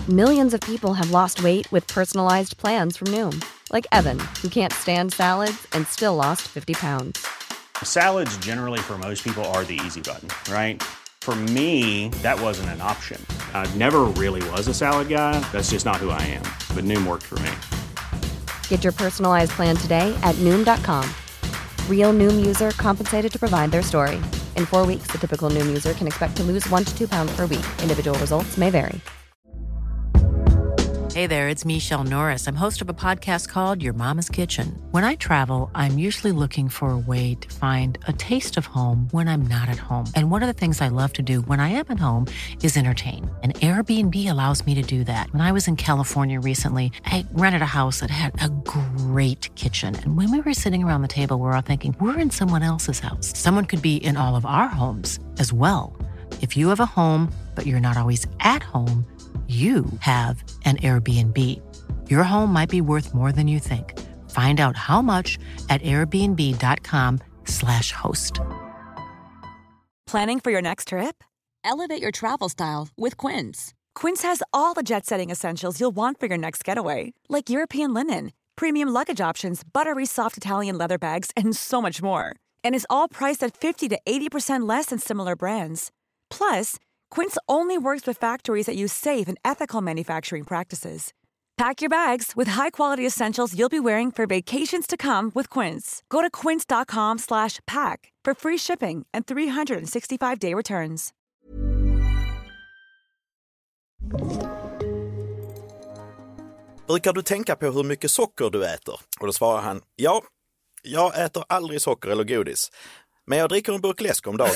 Millions of people have lost weight with personalized plans from Noom. Like Evan, who can't stand salads and still lost 50 pounds. Salads generally for most people are the easy button, right? For me, that wasn't an option. I never really was a salad guy. That's just not who I am. But Noom worked for me. Get your personalized plan today at Noom.com. Real Noom user compensated to provide their story. In 4 weeks, the typical Noom user can expect to lose 1 to 2 pounds per week. Individual results may vary. Hey there, it's Michelle Norris. I'm host of a podcast called Your Mama's Kitchen. When I travel, I'm usually looking for a way to find a taste of home when I'm not at home. And one of the things I love to do when I am at home is entertain. And Airbnb allows me to do that. When I was in California recently, I rented a house that had a great kitchen. And when we were sitting around the table, we're all thinking, we're in someone else's house. Someone could be in all of our homes as well. If you have a home, but you're not always at home, you have an Airbnb. Your home might be worth more than you think. Find out how much at airbnb.com/host. Planning for your next trip? Elevate your travel style with Quince. Quince has all the jet-setting essentials you'll want for your next getaway, like European linen, premium luggage options, buttery soft Italian leather bags, and so much more. And is all priced at 50 to 80% less than similar brands. Plus, Quince only works with factories that use safe and ethical manufacturing practices. Pack your bags with high-quality essentials you'll be wearing for vacations to come with Quince. Go to quince.com/pack for free shipping and 365-day returns. Brukar du tänka på hur mycket socker du äter? Och då svarar han, ja, jag äter aldrig socker eller godis. Men jag dricker en burk läsk om dagen.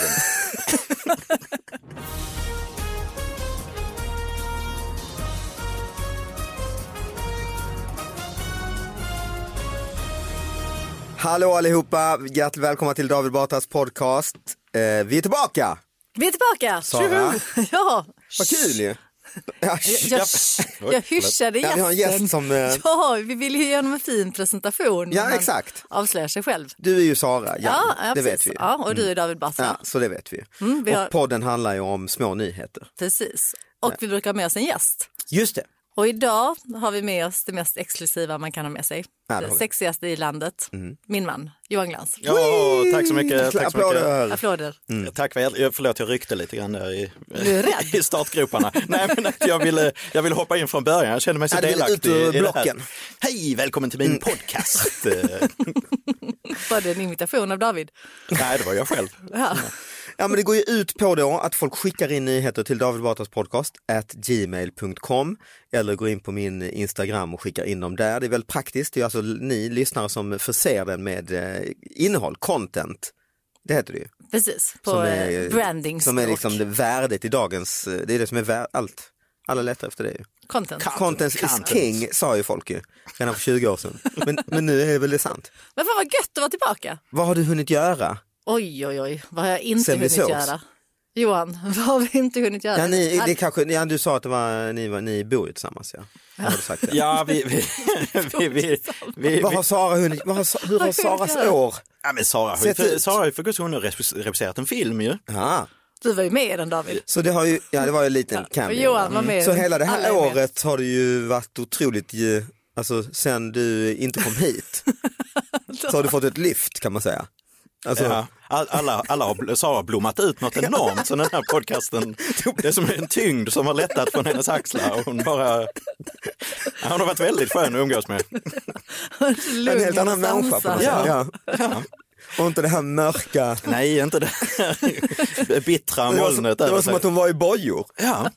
Hallå allihopa, hjärtligt välkomna till David Batras podcast. Vi är tillbaka! Vi är tillbaka! Sara. Ja. Vad kul ju! Jag hyschade gästen. Vi har en gäst som... Ja, vi vill ju göra en fin presentation. Ja, exakt. Avslöjar sig själv. Du är ju Sara, ja, det vet vi. Ja, och du är David Batra. Ja, så det vet vi. Och podden handlar ju om små nyheter. Precis. Och vi brukar ha med oss en gäst. Just det. Och idag har vi med oss det mest exklusiva man kan ha med sig. Ja, det sexigaste i landet. Min man, Johan Glans. Ja, tack så mycket. Tack så mycket. Applåder. Tack förlåt, jag ryckte lite grann där i startgroparna. Nej, men jag ville hoppa in från början. Jag kände mig så delaktig i det här. Hej, välkommen till min podcast. Var det en invitation av David? Nej, det var jag själv. Ja, men det går ju ut på då att folk skickar in nyheter till David Batras podcast @gmail.com eller går in på min Instagram och skickar in dem där. Det är väldigt praktiskt. Det är alltså ni lyssnare som förser den med innehåll, content. Det heter det ju. Precis, på branding. Som är liksom det värdet i dagens, det är det som är allt. Alla letar efter det ju. Content is king, sa ju folk ju redan för 20 år sedan. Men nu är det väl det sant. Men fan vad gött att vara tillbaka. Vad har du hunnit göra? Oj, vad har jag inte hunnit göra? Johan, vad har vi inte hunnit göra? Ja, du sa att ni bor ju tillsammans, ja. Har du sagt det? Ja, Vad har Sara hunnit? Hur har Saras år? Ja, men Sara har ju för guds skull regisserat en film ju. Ja. Du var ju med i den, David. Så det har ju, det var ju en liten cameo. Johan var med. Så hela det här året har det ju varit otroligt, alltså sen du inte kom hit. Så har du fått ett lyft, kan man säga. Alltså, ja, alla har Sara blommat ut något enormt, så den här podcasten, det är som en tyngd som har lättat från hennes axlar och hon har varit väldigt skön att umgås med. En helt annan människa på något sätt. Ja. Och inte det här mörka. Nej, inte det här bittra molnet. Det var som att hon var i bojor. Ja.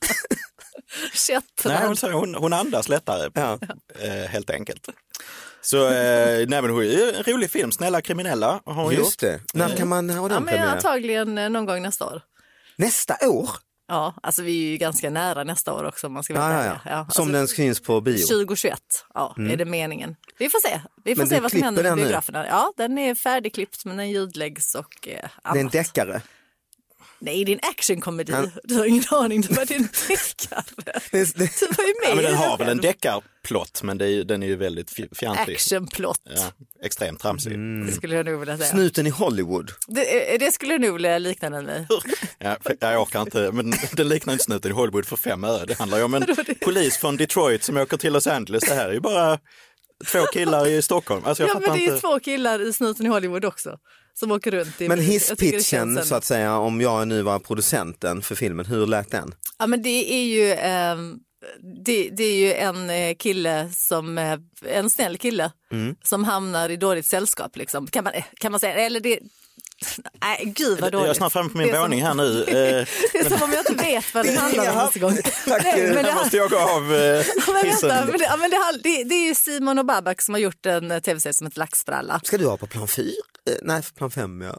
Nej, hon andas lättare, helt enkelt. Så nej, men hon är en rolig film, Snälla kriminella har hon Just det. När kan man ha den premiär? Antagligen någon gång nästa år. Nästa år? Ja, alltså vi är ju ganska nära nästa år också, om man ska veta. Ja. Alltså, som den syns på bio. 2021, är det meningen. Vi får se. Vi får se vad som händer med biograferna. Ja, den är färdigklippt, men den ljudläggs och det är en deckare. Nej, det är en actionkomedi. Du har ingen aning, det var din deckare. Du var ju med. Ja, men den har väl en deckarplott, men den är ju väldigt fjantlig. Actionplott. Ja, extremt tramsig. Det skulle jag nog vilja säga. Snuten i Hollywood. Det skulle jag nog vilja likna den med. Ja, jag orkar inte, men den liknar inte Snuten i Hollywood för 5 öre. Det handlar ju om en polis från Detroit som åker till Los Angeles. Det här är ju bara 2 killar i Stockholm. Alltså, men det är ju 2 killar i Snuten i Hollywood också. Som åker runt i. Men hisspitchen så att säga, om jag nu var producenten för filmen, hur lät den? Ja, men det är ju det är ju en kille som en snäll kille som hamnar i dåligt sällskap liksom. Kan man säga, eller det. Nej, gud vad dåligt. Jag är snart framme på min våning här nu. Det är som om jag inte vet vad det handlar om nästa gång. Jag måste jag gå av hissen. Det är ju Simon och Babak som har gjort en tv-serie som heter Laxbralla. Ska du ha på plan 4? Nej, plan 5, ja.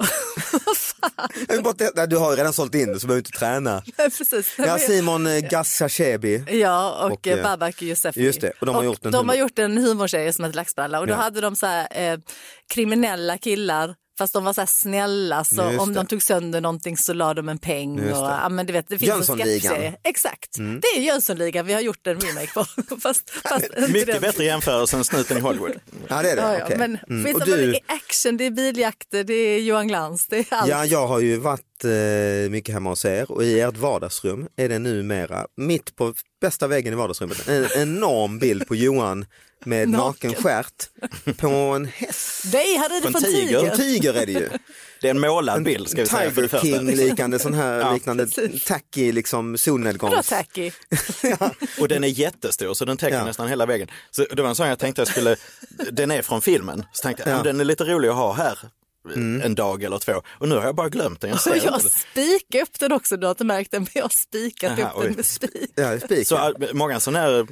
Du har ju redan sålt in det så behöver du inte träna. Precis. Ja, Simon Gassachebi. Ja, och Babak Yousefi. Just det, och de har gjort en humorserie som heter Laxbralla. Och då hade de så här kriminella killar. Fast de var så här snälla, så om de tog sönder någonting så la de en peng. Och, men du vet, det finns en sketchserie. Exakt, det är Jönssonligan vi har gjort en remake på. fast mycket bättre jämförelse än Snuten i Hollywood. Ja, det är det. Ja, okay. Men det är action, det är biljakter, det är Johan Glans, det är allt. Ja, jag har ju varit mycket hemma hos er och i ert vardagsrum är det numera mitt på bästa väggen i vardagsrummet en enorm bild på Johan med naken stjärt på en häst. Det hade det på en tiger. En tiger är det ju. Det är en målad bild, ska vi säga. Tiger King liknande sån här liknande tacky liksom solnedgångs. Bra tacky. Ja. Och den är jättestor så den täcker nästan hela väggen. Så det var en sån jag tänkte jag skulle, den är från filmen. Så tänkte jag, den är lite rolig att ha här. En dag eller 2. Och nu har jag bara glömt den. Jag har spikat upp den också, du har inte märkt den, men jag har spikat upp den med spik. Ja, spik. Så många sådana här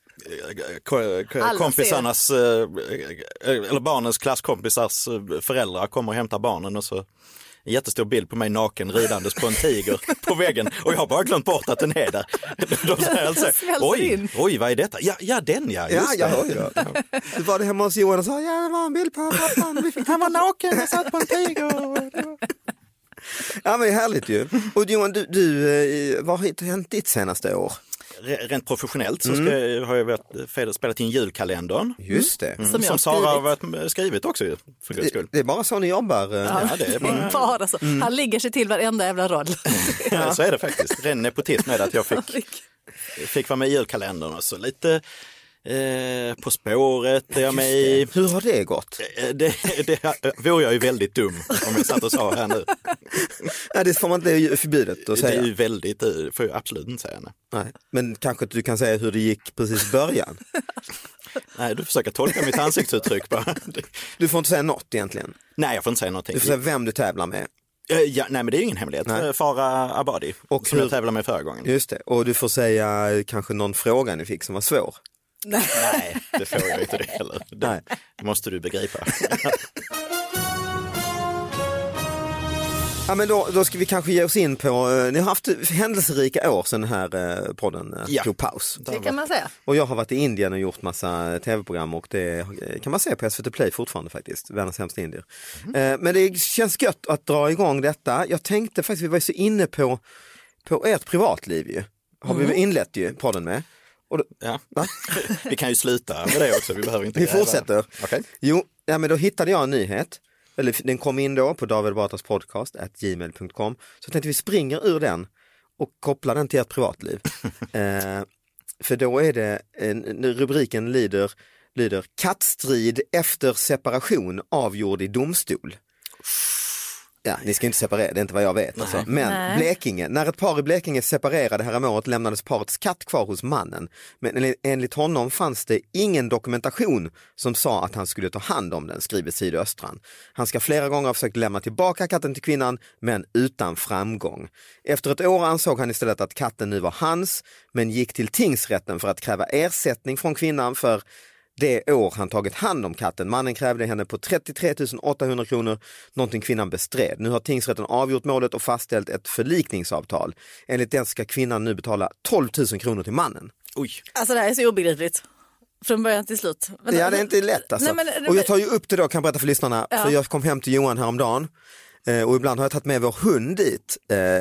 kompisarnas eller barnens klasskompisars föräldrar kommer och hämtar barnen och så en jättestor bild på mig naken ridandes på en tiger på väggen och jag har bara glömt bort att den är där. De säger alltså, oj, vad är detta? Ja, den just det. Du var det hemma hos Johan och sa, det var en bild på pappan. Han var naken och satt på en tiger. Ja, men det är härligt ju. Och Johan, vad har hänt ditt senaste år? Rent professionellt så har jag spelat in julkalendern. Just det. Som Sara har skrivit också för guds skull. Det är bara så ni jobbar. Ja, det är bara så. Han ligger sig till varenda jävla roll. Ja, så är det faktiskt. Ren nepotism med att jag fick vara med i julkalendern och så lite På spåret är jag med i. Hur har det gått? Det vore jag ju väldigt dum om jag satt och sa här nu. Nej, det får man inte förbjudet att säga. Det är ju väldigt, det får jag absolut inte säga. Nej, men kanske du kan säga hur det gick precis i början. Nej, du försöker tolka mitt ansiktsuttryck bara. Du får inte säga något egentligen. Nej, jag får inte säga någonting. Du får säga vem du tävlar med. Ja, nej, men det är ingen hemlighet. Nej. Farah Abadi, och som jag tävlar med förra gången. Just det, och du får säga kanske någon fråga ni fick som var svår. Nej, det får jag inte det heller. Det måste du begripa. Ja, men då ska vi kanske ge oss in på, ni har haft händelserika år sedan den här podden tog paus. Det kan man säga. Och jag har varit i Indien och gjort massa tv-program och det kan man se på SVT Play fortfarande faktiskt, världens sämsta indier. Men det känns gött att dra igång detta. Jag tänkte faktiskt, vi var så inne på ert privatliv ju. Har vi inlett ju podden med. Ja. Vi kan ju sluta med det också, vi behöver inte. Vi fortsätter. Okay. Jo, men då hittade jag en nyhet. Eller den kom in då på davidbatraspodcast@gmail.com. Så tänkte vi springer ur den och kopplar den till ert privatliv. För då är det, rubriken lyder kattstrid efter separation avgjord i domstol. Ja, ni ska inte separera, det är inte vad jag vet. Alltså. Men Blekinge, när ett par i Blekinge separerade häromåret lämnades parets katt kvar hos mannen. Men enligt honom fanns det ingen dokumentation som sa att han skulle ta hand om den, skriver Sydöstran. Han ska flera gånger ha försökt lämna tillbaka katten till kvinnan, men utan framgång. Efter ett år ansåg han istället att katten nu var hans, men gick till tingsrätten för att kräva ersättning från kvinnan för det år han tagit hand om katten. Mannen krävde henne på 33 800 kronor, någonting kvinnan bestred. Nu har tingsrätten avgjort målet och fastställt ett förlikningsavtal. Enligt det ska kvinnan nu betala 12 000 kronor till mannen. Oj. Alltså det här är så obegripligt. Från början till slut. Men, ja, det är inte lätt alltså. Nej, och jag tar ju upp det då, kan jag berätta för lyssnarna. För jag kom hem till Johan häromdagen. Och ibland har jag tagit med vår hund dit,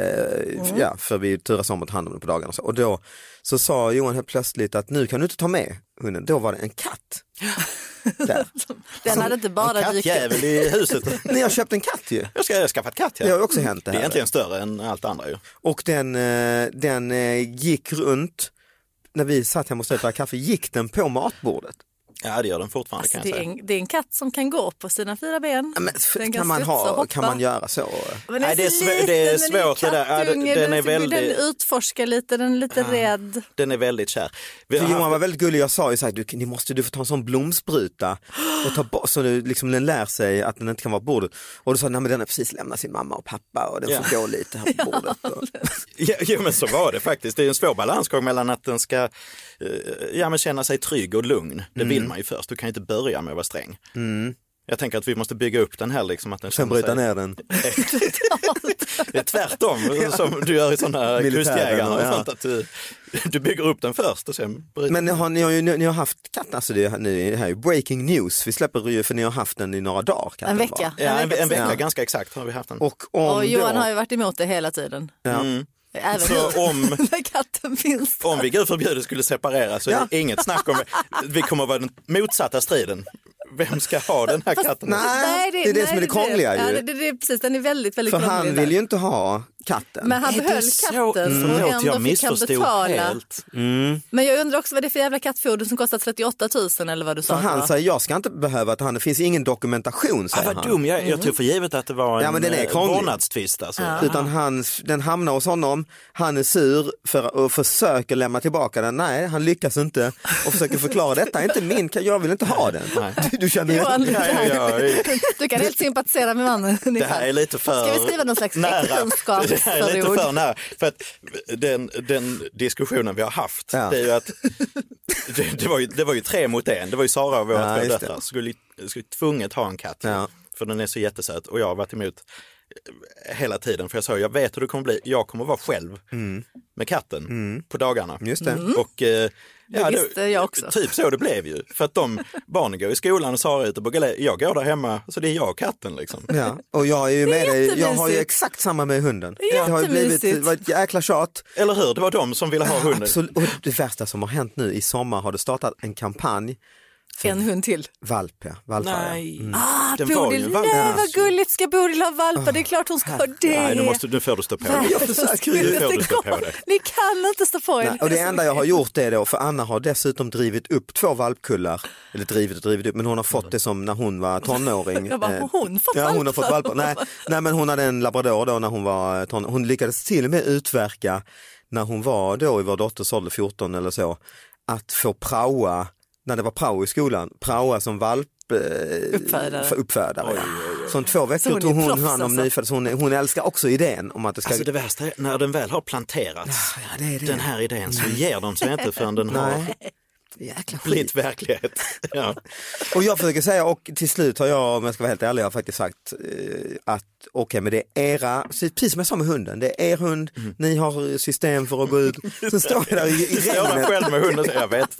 för vi turas om att ta hand om den på dagarna. Och då så sa Johan helt plötsligt att nu kan du inte ta med hunden. Då var det en katt. Där. Den hade inte bara en kattjävel i huset. Ni har köpt en katt ju. Jag ska skaffa ett katt. Det har också hänt det här. Det är egentligen större än allt andra ju. Och den gick runt, när vi satt hemma och stötte kaffe, gick den på matbordet. Ja, det gör den fortfarande, alltså, kan jag säga. Det är en katt som kan gå på sina 4 ben. Ja, men, kan man göra så? Men nej, det är svårt det där. Den är väldigt... Den utforskar lite, den är lite rädd. Den är väldigt kär. Johan var väldigt gullig, jag sa ju så här, du får ta en sån blomspruta och ta bort, så du liksom, den lär sig att den inte kan vara på bordet. Och du sa, nej men den har precis lämnat sin mamma och pappa och den får gå lite här på bordet. Jo, men så var det faktiskt. Det är en svår balansgång mellan att den ska känna sig trygg och lugn. Det vill man ju först. Du kan inte börja med att vara sträng. Jag tänker att vi måste bygga upp den här liksom, att den sen bryta ner den. Det är tvärtom som du gör i sådana kustjägare och sånt, att du bygger upp den först och sen bryter. Men ni har haft katten, alltså det här är ju breaking news. Vi släpper ju, för ni har haft den i några dagar. En vecka. En vecka ganska exakt har vi haft den. Och Johan har ju varit emot det hela tiden. Ja. Även så när katten finns. Om vi Gud förbjuder skulle separera så är det inget snack om vi kommer att vara den motsatta striden. Vem ska ha den här katten? Nej, det är det som är det krångliga ju. Ja, det är precis, den är väldigt, väldigt krånglig. För han vill ju inte ha katten. Men han behöll katten och ändå fick han betala. Helt. Men jag undrar också vad det är för jävla kattfoder som kostar 38 000 eller vad du sa. För han säger, jag ska inte behöva att det finns ingen dokumentation, säger han. Vad dum, jag tog för givet att det var en vårdnadstvist. Alltså. Utan den hamnar hos honom, han är sur och försöker lämna tillbaka den. Nej, han lyckas inte och försöker förklara, detta är inte min, jag vill inte ha den. Du känner du kan helt sympatisera med mannen. Det här är lite för ska vi skriva någon slags äktenskap? Det här är lite för nära. För att den diskussionen vi har haft, det är ju att det var ju 3 mot 1. Det var ju Sara och våra 2 döttrar skulle tvunget ha en katt. Ja. För den är så jättesöt. Och jag har varit emot hela tiden. För jag sa, jag vet hur det kommer bli. Jag kommer vara själv med katten på dagarna. Just det. Och det visste jag också. Typ så det blev ju. För att barnen går i skolan och Sara är ute på galej. Jag går där hemma, så det är jag och katten liksom. Ja, och jag är ju med dig. Jag har ju exakt samma med hunden. Det har blivit ett jäkla tjat. Eller hur? Det var de som ville ha hunden. Absolut. Och det värsta som har hänt nu i sommar har det startat en kampanj. En hund till. Valp, ja. Nej. Bodil, nej vad gulligt, ska Bodil ha valpar? Det är klart hon ska ha det. Nej, nu får du stå på det. Ni kan inte stå på er. Och det enda jag har gjort är då, för Anna har dessutom drivit upp 2 valpkullar. Eller drivit upp, men hon har fått det som när hon var tonåring. Jag bara, hon har fått valpar. Nej, men hon hade en labrador då när hon var tonåring. Hon lyckades till och med utverka, när hon var då i vår dotters ålder 14 eller så, att få praoa, när det var prao i skolan, praoa som uppfödare. Som 2 veckor tog hon hand om nyfödda. Hon älskar också idén om att det ska... Alltså det värsta är, när den väl har planterats, den här idén, så ger de sig inte förrän den har blivit verklighet. Ja. Och jag försöker säga, och till slut har jag, om jag ska vara helt ärlig, jag har faktiskt sagt att okej, men det är era, precis som jag sa med hunden, det är er hund, ni har system för att gå ut. Sen står jag där i regnet. Själv med hunden, så jag vet.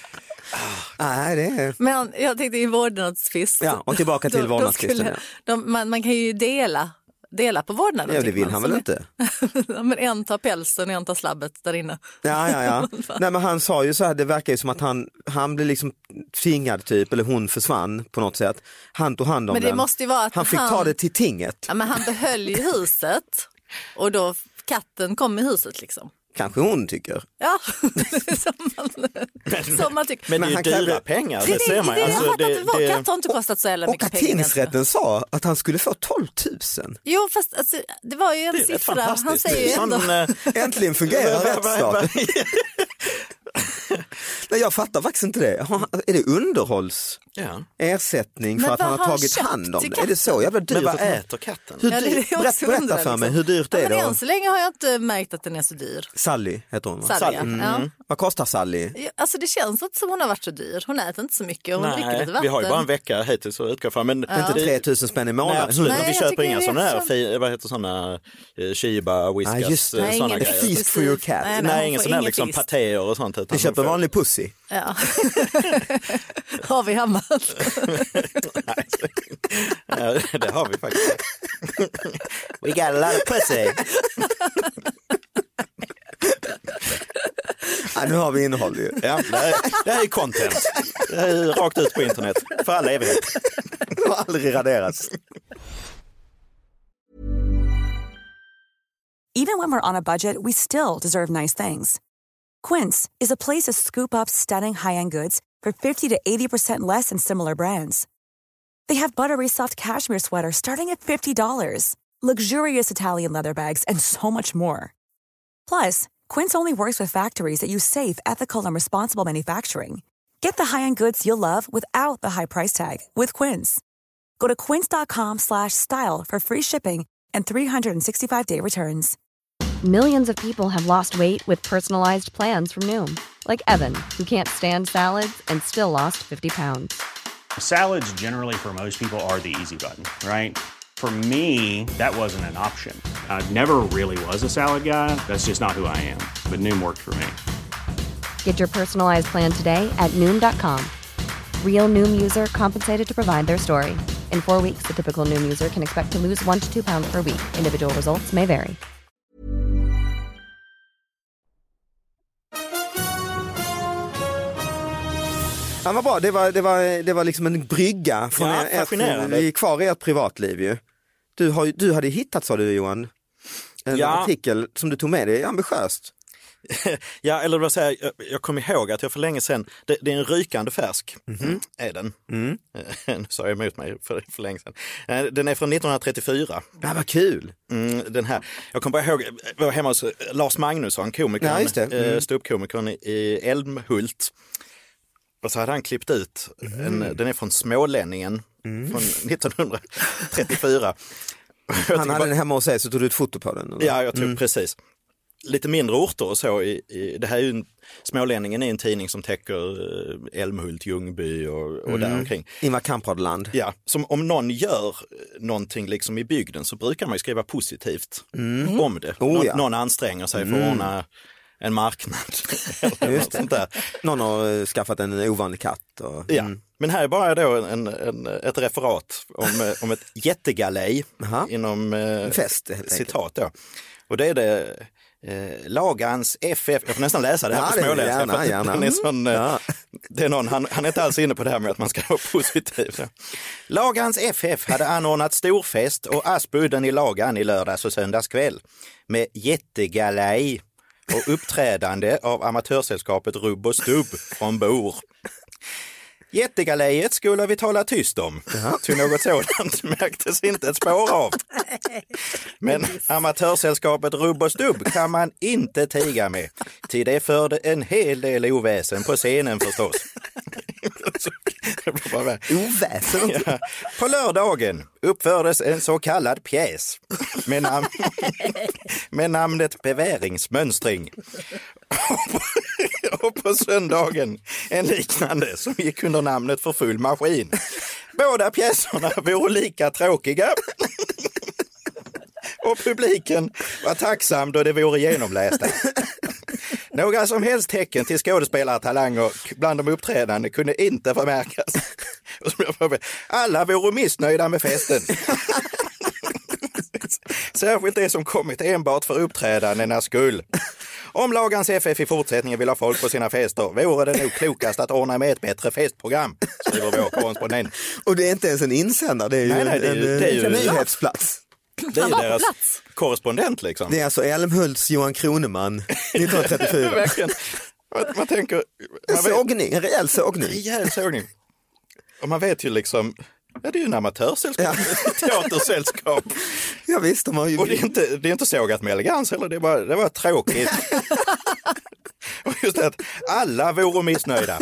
Nej, det är... Men jag tänkte i vårdnadstvist. Ja, och tillbaka till vårdnadstvisten. Man kan ju dela på vårdnaden. Ja, det vill han väl inte? Men en tar pälsen och en tar slabbet där inne. Ja. Nej, men han sa ju så här, det verkar ju som att han blev liksom tvingad typ, eller hon försvann på något sätt. Han tog hand om den. Men det måste ju vara att han fick ta det till tinget. Ja, men han behöll ju huset och då katten kom i huset liksom. Kanske hon tycker. Ja, som man tycker. Men det är ju dyra pengar, det ser man. Katt har inte kostat så jävla mycket pengar. Och tingsrätten sa att han skulle få 12 000. Jo, fast alltså, det var ju en siffra. Han säger ju ändå... Äntligen fungerar rättsstaten. Nej, jag fattar faktiskt inte det. Är det ersättning för att han har tagit hand om det? Är det så jävla dyrt? Men vad äter katten? Berätta för mig, hur dyrt är det? Men än så länge har jag inte märkt att den är så dyr. Sally heter hon, va? Sally. Ja. Vad kostar Sally? Alltså det känns inte som hon har varit så dyr. Hon äter inte så mycket och hon dricker lite vatten. Vi har ju bara en vecka hittills så utgår från. Men inte 3 000 spänn i månaden. Nej, absolut. Vi köper inga sådana här, vad heter sådana Shiba, Whiskas, sådana grejer. Feast for your cat. Nej, ingen sån här liksom patéer och sånt. Vi köper vanlig pussy. Pussy. Ja. Har vi hemma? Nej, det har vi faktiskt. We got a lot of pussy. Ja, nu har vi innehåll ju. Ja, det här är content. Det här är rakt ut på internet för all evighet. Det har aldrig raderats. Even when we're on a budget, we still deserve nice things. Quince is a place to scoop up stunning high-end goods for 50 to 80% less than similar brands. They have buttery soft cashmere sweaters starting at $50, luxurious Italian leather bags, and so much more. Plus, Quince only works with factories that use safe, ethical, and responsible manufacturing. Get the high-end goods you'll love without the high price tag with Quince. Go to quince.com/style for free shipping and 365-day returns. Millions of people have lost weight with personalized plans from Noom. Like Evan, who can't stand salads and still lost 50 pounds. Salads generally for most people are the easy button, right? For me, that wasn't an option. I never really was a salad guy. That's just not who I am. But Noom worked for me. Get your personalized plan today at Noom.com. Real Noom user compensated to provide their story. In 4 weeks, the typical Noom user can expect to lose 1 to 2 pounds per week. Individual results may vary. Ja, vad bra. Det var liksom en brygga från vi är kvar i ert privatliv ju. Du hade hittat, sa du Johan, en artikel som du tog med dig, ambitiöst. Ja, eller vad säger jag kommer ihåg att jag för länge sedan, det är en rykande färsk, är den. Nu sa jag emot mig för länge sedan. Den är från 1934. Ja, vad kul. Den här, jag kommer bara ihåg, jag var hemma hos Lars Magnusson, komikern, ståuppkomikern i Älmhult. Och så hade han klippt ut, den är från Smålänningen från 1934. Han hade den hemma hos sig, så tog du ett foto på den? Eller? Ja, jag tror precis. Lite mindre orter och så. Det här är ju Smålänningen är en tidning som täcker Älmhult, Ljungby och där omkring. Ingvar Kamprad-land. Ja, som om någon gör någonting liksom i bygden så brukar man ju skriva positivt om det. Någon anstränger sig för att ordna en marknad. Eller något sånt där. Någon har skaffat en ovanlig katt. Ja, men här är bara då ett referat om ett jättegalej inom fest, citat då. Och det är det Lagans FF, jag får nästan läsa det här på småländska. Gärna. Det är någon, han är inte alls inne på det här med att man ska vara positiv. Så. Lagans FF hade anordnat storfest och Aspudden i Lagan i lördags och söndagskväll med jättegalej och uppträdande av amatörsällskapet Rubb och Stubb från Bor. Jättegalejet skulle vi tala tyst om. Till något sådant märktes inte ett spår av. Men amatörsällskapet Rubb och Stubb kan man inte tiga med. Till det förde en hel del oväsen på scenen förstås. Oväsen? Ja. På lördagen uppfördes en så kallad pjäs med namnet Beväringsmönstring. Och på söndagen en liknande som gick under namnet För full maskin. Båda pjäserna vore lika tråkiga. Och publiken var tacksam då det vore genomlästa. Några som helst tecken till skådespelartalanger bland de uppträdande kunde inte förmärkas. Alla vore missnöjda med festen. Särskilt det som kommit enbart för uppträdandenas skull. Om Lagans FF i fortsättningen vill ha folk på sina fester vore det nog klokast att ordna med ett bättre festprogram, skriver vår korrespondent. Och det är inte ens en insändare, det är ju en nyhetsplats. Det är ju deras korrespondent liksom. Det är alltså Älmhults Johan Kroneman 1934. Verkligen. Man tänker... En rejäl sågning. Och man vet ju liksom... Ja, det är ju en amatörsällskap, teatersällskap. Ja, visst, de har ju... Och det är inte sågat med elegans heller, det var tråkigt. Och just det att alla vore missnöjda.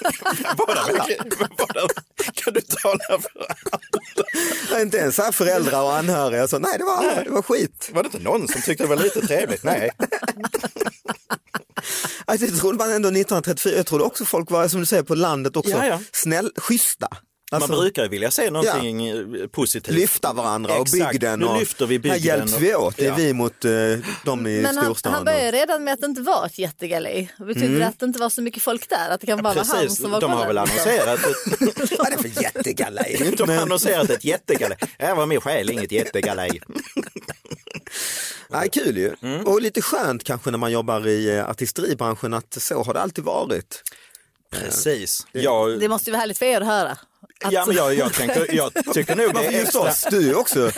Kan du tala för alla? Inte ens här föräldrar och anhöriga. Så, nej, det var skit. Var det inte någon som tyckte det var lite trevligt? Nej. Alltså, jag trodde man ändå 1934, jag trodde också folk var, som du säger, på landet också, schyssta. Man brukar vilja se någonting positivt. Lyfta varandra och bygden. Nu lyfter vi bygden. Här hjälps vi åt, det är vi mot dem i storstan. Han började redan med att det inte var ett jättegalej. Betyder det att det inte var så mycket folk där? Att det kan bara vara han som var de har väl annonserat vad är det för jättegalej? De har annonserat ett jättegalej. Jag var med själv, inget jättegalej. Nej, kul ju. Och lite skönt kanske när man jobbar i artisteribranschen att så har det alltid varit. Precis. Det måste ju vara härligt för er att höra. Ja, men jag tycker nog det är extra. Du också.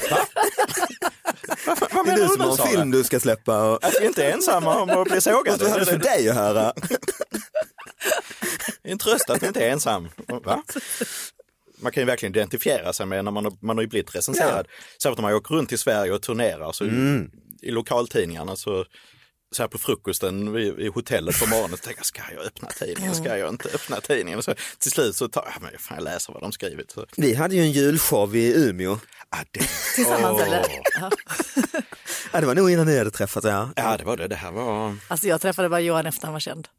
Vad det är du som har en film du ska släppa. Att vi inte är ensamma om att bli sågade. Det är för dig att höra. Det är en tröst att vi inte är ensam. Va? Man kan ju verkligen identifiera sig med när man har ju blivit recenserad. Särskilt om man åker runt i Sverige och turnerar. Så i lokaltidningarna så här på frukosten i hotellet på morgonen så tänker jag, ska jag öppna tidningen? Ska jag inte öppna tidningen? Så till slut så jag läser vad de skrivit. Så. Vi hade ju en julshow i Umeå. Tillsammans eller? Ja, det var nog innan ni hade träffat. Ja, det var det. Det här var... Alltså jag träffade bara Johan efter han var känd.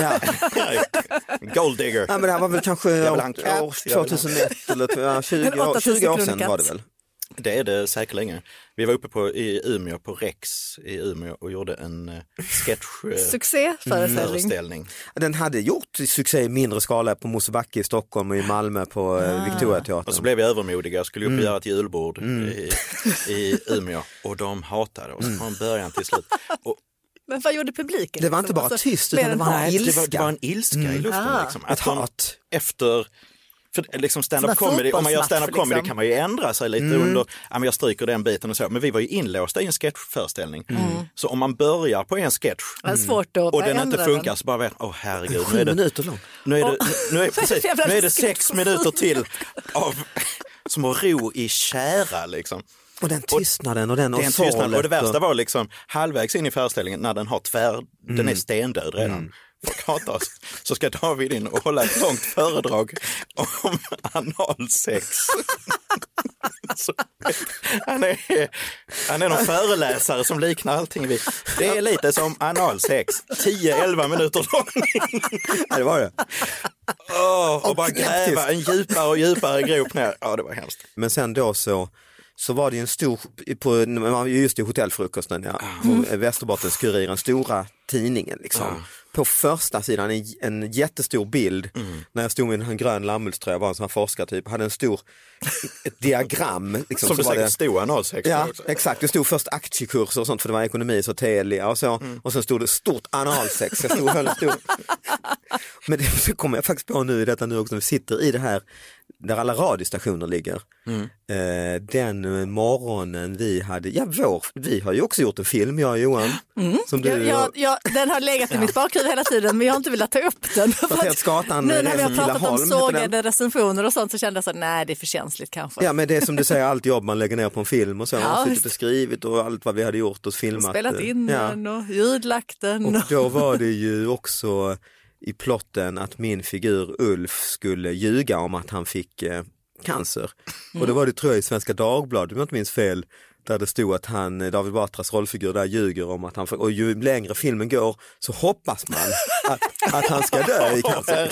Gold digger. Ja, men det här var väl kanske 2001 eller 20 år sedan var det väl. Det är det säkert länge. Vi var uppe i Umeå på Rex i Umeå och gjorde en succéföreställning. Den hade gjort succé i mindre skala på Mosebacke i Stockholm och i Malmö på Victoriateatern. Och så blev vi övermodiga och skulle upp och göra ett julbord i Umeå och de hatade oss från början till slut. Men vad gjorde publiken? Det var inte bara tyst utan det var en ilska. Det var en ilska i luften. Liksom. Ett hat. Efter... För liksom stand-up comedy, om man gör stand-up comedy kan man ju ändra sig lite under, jag stryker den biten och så, men vi var ju inlåsta i en sketchföreställning. Så om man börjar på en sketch och den inte funkar så bara vet, herregud, nu är det 6 minuter till av som att ro i kära liksom. Och den tystnaden och den och det värsta var liksom halvvägs in i föreställningen när den har den är stendöd redan. Så ska David in och hålla ett långt föredrag om analsex. Han är någon föreläsare som liknar allting vid. Det är lite som analsex. 10-11 minuter lång. Ja, det var det. Och bara gräva en djupare och djupare grop ner. Ja, det var hemskt. Men sen då så var det ju en stor, just i hotellfrukosten, Västerbottens-Kuriren, den stora tidningen liksom. På första sidan en jättestor bild när jag stod med en grön lammullströja, var en sån här forskartyp, hade ett diagram. Liksom, som det säkert stod analsex. Ja, exakt. Det stod först aktiekurser och sånt för det var ekonomi så Telia och så. Och sen stod det stort analsex. Jag stod och höll stor. Men det kommer jag faktiskt på nu i detta nu också. Vi sitter i det här där alla radiostationer ligger. Den morgonen vi hade, vi har ju också gjort en film, jag och Johan. Som du, den har legat i mitt bakhuvud hela tiden, men jag har inte velat ta upp den. Nu när vi har pratat om sågade recensioner och sånt så kände jag så nej, det är för känsligt kanske. Ja, men det är som du säger, allt jobb man lägger ner på en film och så. Ja, och beskrivit och allt vad vi hade gjort och filmat. Spelat in den och ljudlagt den. Och då var det ju också i plotten att min figur Ulf skulle ljuga om att han fick cancer. Och då var det, tror jag, i Svenska Dagbladet, om jag inte minns fel, där det stod att David Batras rollfigur där ljuger om att han får, och ju längre filmen går så hoppas man att han ska dö i cancer.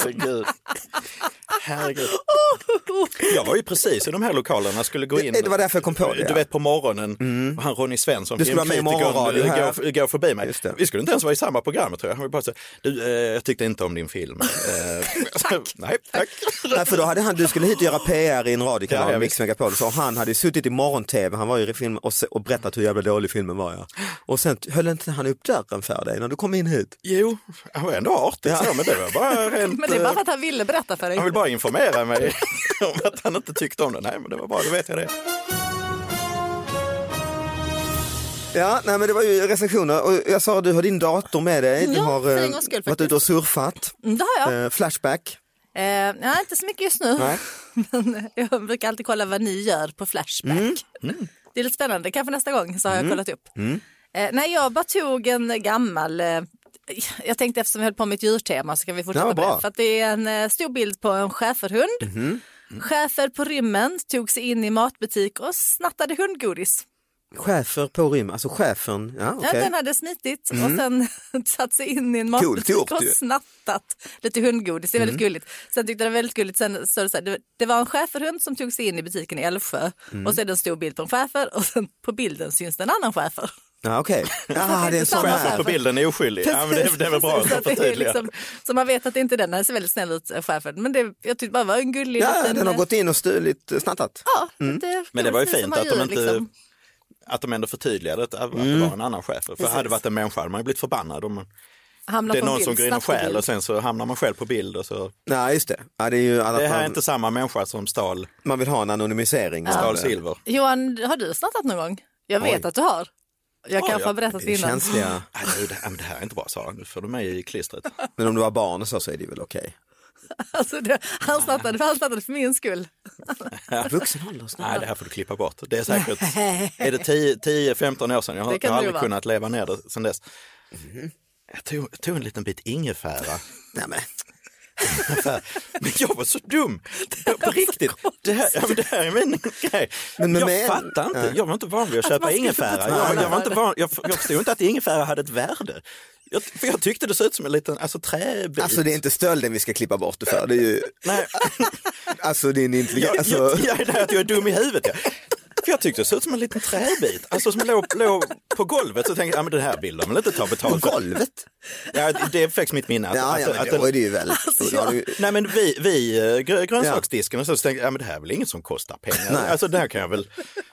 Herregud. Jag var ju precis i de här lokalerna, skulle gå in. Det var därför jag kom på det. Du vet på morgonen, han Ronny Svensson, du skulle vara med i morgonradio här. Går förbi mig. Vi skulle inte ens vara i samma program, tror jag. Han var bara så, jag tyckte inte om din film. Nej, tack. Nej, för då hade du skulle hit och göra PR i en radiokanal, Mix Megapol, så han hade suttit i morgon-tv, han var ju i film och berättat hur jävla dålig filmen var. Ja. Och sen höll inte han upp dörren för dig när du kom in hit? Jo, han var ändå artig, men det var bara rent... Men det är bara för att han ville berätta för dig. Han vill bara informera mig om att han inte tyckte om det. Nej, men det var bra, då vet jag det. Ja, nej, men det var ju recensioner och jag sa att du har din dator med dig. Du har varit ute och surfat. Det har jag. Flashback. Ja, inte så mycket just nu. Nej. Men jag brukar alltid kolla vad ni gör på Flashback. Det är lite spännande, kanske nästa gång så har jag kollat upp. Nej, jag bara tog en gammal... Jag tänkte eftersom vi höll på med ett djurtema så kan vi fortsätta med det. För att det är en stor bild på en schäferhund. Schäfer på rymmen tog sig in i matbutik och snattade hundgodis. Chefer på rym, alltså chefen, ja, okay. Den hade smitit och sen satt sig in i en matbutik och snattat lite hundgodis, det är väldigt gulligt. Sen tyckte jag det var väldigt gulligt, sen så det var en schäferhund som tog sig in i butiken i Älvsjö och så är det en stor bild på en schäfer och sen på bilden syns det en annan schäfer. Ja, okej. Ja, det är en sån här. På bilden är oskyldig. Ja, men det är väl bra att förtydliga. Så man vet att det inte är den, den ser väldigt snäll ut, schäfern. Men jag tyckte bara var en gullig liten... den har gått in och stulit, snattat. Ja, men det var ju fint att de inte... Liksom. Att de ändå förtydligade att det var en annan chef. För hade det varit en människa hade man ju blivit förbannad om det är någon som går in och skäl och sen så hamnar man själv på bild. Och så. Nej, just det. Ja, det är ju det här är inte samma människa som stal. Man vill ha en anonymisering. Stal silver. Johan, har du snattat någon gång? Jag vet att du har. Jag kanske har berättat innan. Känsliga. Det här är inte bra, Sara. Nu får du mig i klistret. Men om du var barn så är det väl okej. Alltså han snattade för min skull. Vuxen ålder. Nej, det här får du klippa bort. Det är säkert, är det 10-15 år sedan? Jag har aldrig kunnat leva ner det sedan dess. Jag tog en liten bit ingefära. Nej, men jag var så dum. På riktigt. Det här är min grej. Jag fattar inte. Jag var inte van vid att köpa ingefära. Jag förstod inte att ingefära hade ett värde. Jag tyckte det såg ut som en liten träbit. Alltså det är inte stölden vi ska klippa bort det för. Det är ju... Nej. Alltså det är intelligens. Alltså... det är att jag är dum i huvudet. För jag tyckte det såg ut som en liten träbit. Alltså som låg på golvet. Så tänkte jag, men den här bilden vill inte ta betalt. På golvet? Ja, det är faktiskt mitt minne. Då är det ju väl. Alltså, nej, men vi grönsaksdisken och så tänkte jag, men det här är väl inget som kostar pengar. Nej. Alltså det här kan jag väl...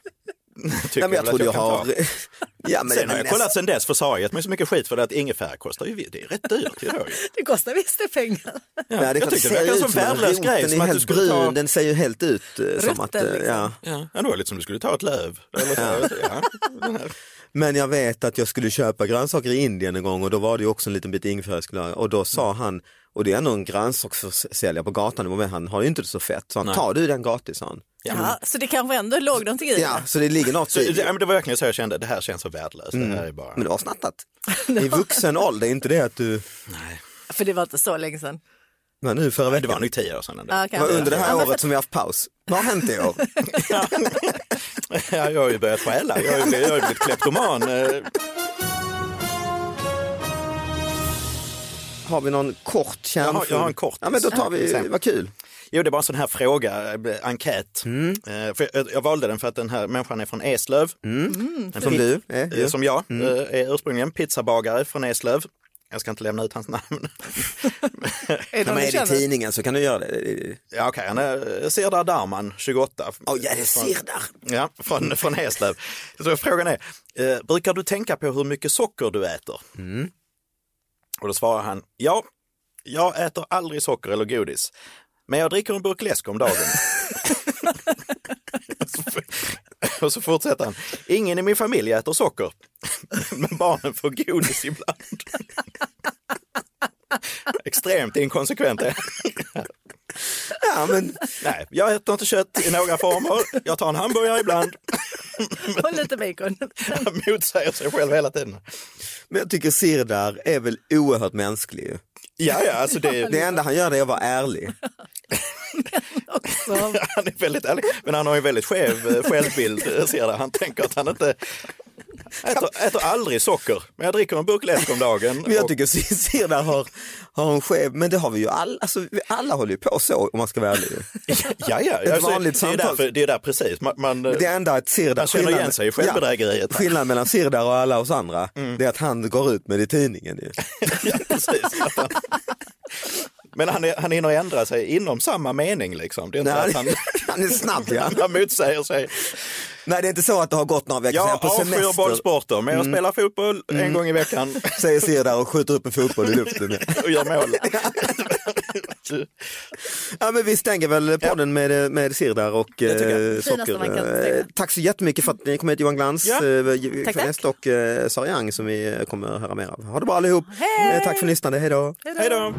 men jag tror jag har... Sen har jag kollat sen dess för så har jag gett mig så mycket skit för det att ingefära kostar ju, det är rätt dyrt. Det kostar visst pengar. Ja, det jag tycker det är en värdelös grej. Som att du skulle ta... Den ser ju helt ut som att... Liksom. Ja, det var lite som du skulle ta ett löv. Eller så, Men jag vet att jag skulle köpa grönsaker i Indien en gång och då var det ju också en liten bit ingefära och då sa han, och det är nog en grönsaksförsäljare på gatan, men han har ju inte det så fett, så han tar du den gratis, sa han. Ja, så det kanske ändå låg någonting i. Ja, så det ligger något i. Men det var verkligen så jag kände, det här känns så värdelöst. Det här är bara... Men du har snattat. I vuxen ålder, är inte det att du... Nej. För det var inte så länge sedan. Men nu förra veckan. Det var nog 10 år sedan. Det var under det här året som vi har haft paus. Vad har hänt i år? Jag har ju börjat stjäla. Jag har ju blivit kleptoman. Har vi någon kort kärnfråga? Jag har en kort. Ja, men då tar vi, vad kul. Jo, det var en sån här fråga, enkät. För jag valde den för att den här människan är från Eslöv. Som du? Som jag är ursprungligen pizzabagare från Eslöv. Jag ska inte lämna ut hans namn. Är de med i tidningen så kan du göra det. Ja, okej. Han är Sirdar Darman, 28. Ja, det är Sirdar. Ja, från Eslöv. Så frågan är, brukar du tänka på hur mycket socker du äter? Och då svarar han, ja, jag äter aldrig socker eller godis. Men jag dricker en burk läsk om dagen. Och så fortsätter han, ingen i min familj äter socker. Men barnen får godis ibland. Extremt inkonsekvent. Ja, men... Nej, jag äter inte kött i några former. Jag tar en hamburgare ibland. Och lite bacon. Han motsäger sig själv hela tiden. Men jag tycker Sirdar är väl oerhört mänsklig. Ja, alltså det enda han gör är att vara ärlig. Han är väldigt ärlig, men han har ju väldigt skev självbild. Han tänker att han inte äter aldrig socker, men jag dricker en burk läsk om dagen. Men jag tycker Sirdar har en skev, men det har vi ju alla håller ju på så om man ska vara ärlig. Ja. Ett vanligt samtal. Det är där precis. Det enda att Sirdar känner igen sig i självbedrägeriet. Skillnaden mellan Sirdar och alla oss andra, det är att han går ut med det i tidningen. Ja, precis. Men han hinner ändra sig inom samma mening liksom. Det är inte att han är snabb, ja. Han motsäger sig. Nej, det är inte så att det har gått några veckor sedan på semester. Jag avskyr bollsporter, men jag spelar fotboll en gång i veckan. Säger Sirdar och skjuter upp en fotboll i luften. Och gör mål. Ja, men vi stänger väl podden med Sirdar och socker. Tack så jättemycket för att ni kom hit, Johan Glans, tack. Och Sara Young som vi kommer att höra mer av. Ha det bra allihop. Tack för lyssnande, hej då. Hej då.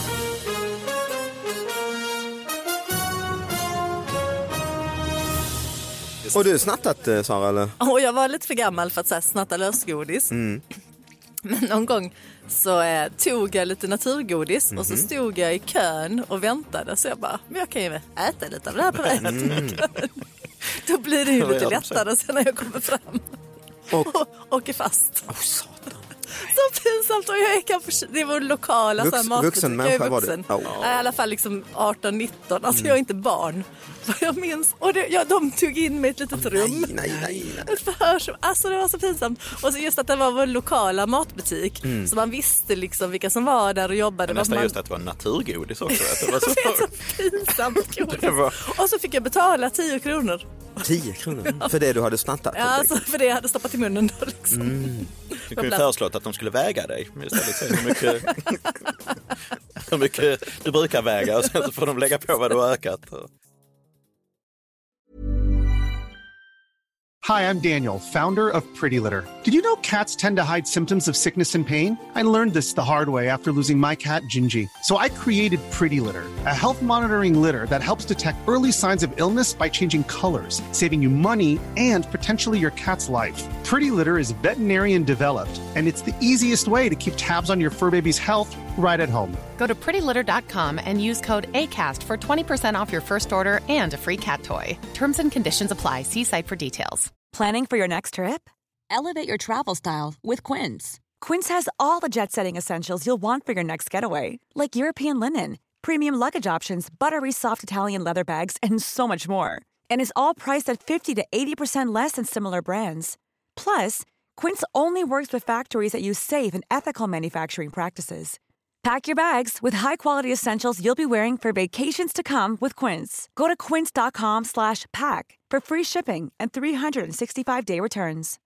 Och du snattat, Sara, eller? Jag var lite för gammal för att snatta lösgodis. Men någon gång så tog jag lite naturgodis och så stod jag i kön och väntade. Så jag bara, men jag kan ju äta lite av det här på vägen. Då blir det ju lite lättare sen när jag kommer fram. och åker fast. Så pinsamt. Och jag är kanske, det var lokala vuxen människa. Jag är vuxen. Var det? I alla fall liksom 18-19. Alltså jag är inte barn. Vad jag minns. Och de tog in mig i ett litet rum. Nej. Ett förhör. Alltså det var så pinsamt. Och så just att det var vår lokala matbutik. Så man visste liksom vilka som var där och jobbade. Men nästan just att det var naturgodis också. Att det var så pinsamt godis. Och så fick jag betala 10 kronor. 10 kronor? För det du hade snattat? Ja, alltså för det jag hade stoppat i munnen då liksom. Du kunde föreslått att de skulle väga dig istället. Hur mycket du brukar väga och sen så får de lägga på vad du har ökat. Hi, I'm Daniel, founder of Pretty Litter. Did you know cats tend to hide symptoms of sickness and pain? I learned this the hard way after losing my cat, Gingy. So I created Pretty Litter, a health monitoring litter that helps detect early signs of illness by changing colors, saving you money and potentially your cat's life. Pretty Litter is veterinarian developed, and it's the easiest way to keep tabs on your fur baby's health right at home. Go to prettylitter.com and use code ACAST for 20% off your first order and a free cat toy. Terms and conditions apply. See site for details. Planning for your next trip? Elevate your travel style with Quince. Quince has all the jet-setting essentials you'll want for your next getaway, like European linen, premium luggage options, buttery soft Italian leather bags, and so much more. And is all priced at 50 to 80% less than similar brands. Plus, Quince only works with factories that use safe and ethical manufacturing practices. Pack your bags with high-quality essentials you'll be wearing for vacations to come with Quince. Go to quince.com/pack for free shipping and 365-day returns.